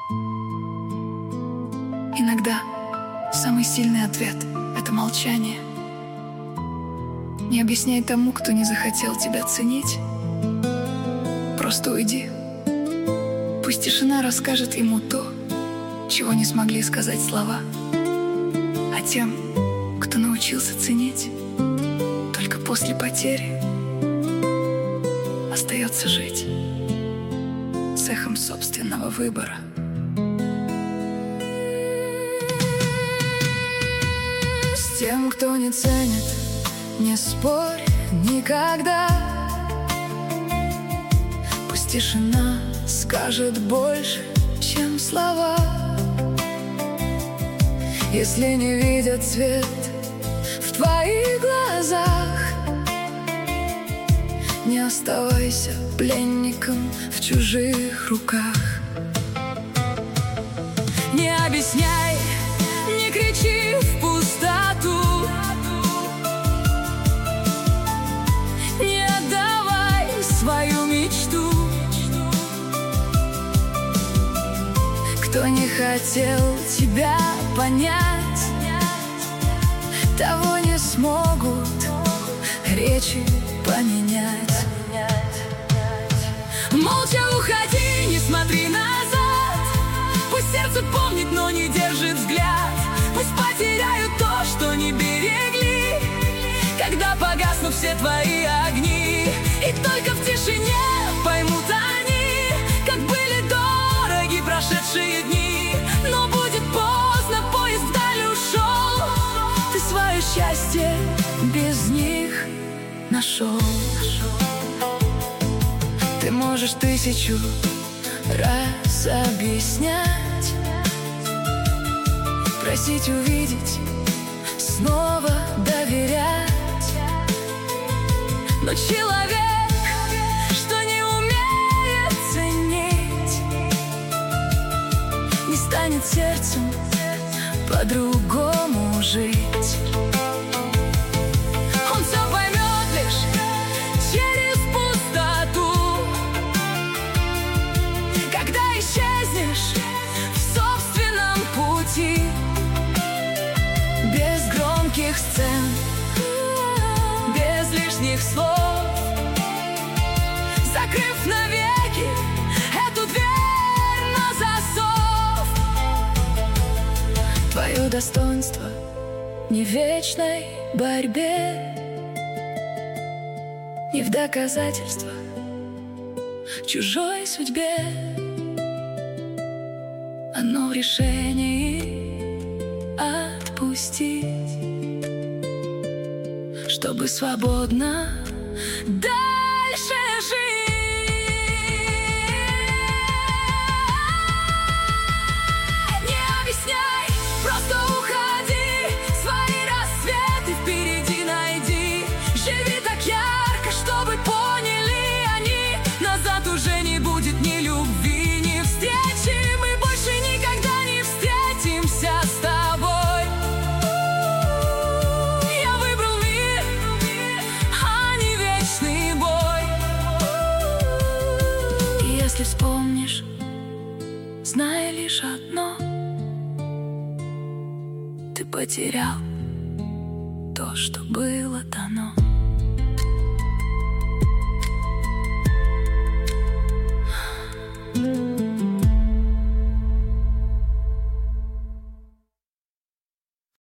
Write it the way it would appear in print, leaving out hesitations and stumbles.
Иногда самый сильный ответ — это молчание. Не объясняй тому, кто не захотел тебя ценить. Просто уйди. Пусть тишина расскажет ему то, чего не смогли сказать слова. А тем, кто научился ценить, только после потери остается жить с эхом собственного выбора. С тем, кто не ценит, не спорь никогда. Пусть тишина скажет больше, чем слова. Если не видят свет в твоих глазах, не оставайся пленником в чужих руках. Не объясняй, не кричи в пустоту, не отдавай свою мечту. Кто не хотел тебя понять, того не смогут речи поменять. Молча уходи, не смотри назад. Пусть сердце помнит, но не держит взгляд. Пусть потеряют то, что не берегли, когда погаснут все твои огни. И только в тишине поймут они, как были дороги прошедшие дни. Но будет поздно, поезд вдаль ушел. Ты свое счастье без них нашел. Ты можешь 1000 раз объяснять, просить увидеть, снова доверять. Но человек, что не умеет ценить, не станет сердцем по-другому жить. Он все поймет лишь через пустоту, когда исчезнешь в собственном пути. Без громких сцен, без лишних слов, закрыв навеки эту дверь на засов. Твое достоинство не в вечной борьбе, не в доказательствах чужой судьбе. Оно в решении отпустить, чтобы свободно дальше жить. Не объясняй, просто уходи. Свои рассветы впереди найди. Живи так ярко, чтобы поняли они. Назад уже не будет ни любви, ни встречи. Мы больше никогда не встретимся с тобой. Я выбрал мир, а не вечный бой. И если вспомнишь, знай лишь одно: ты потерял то, что было дано.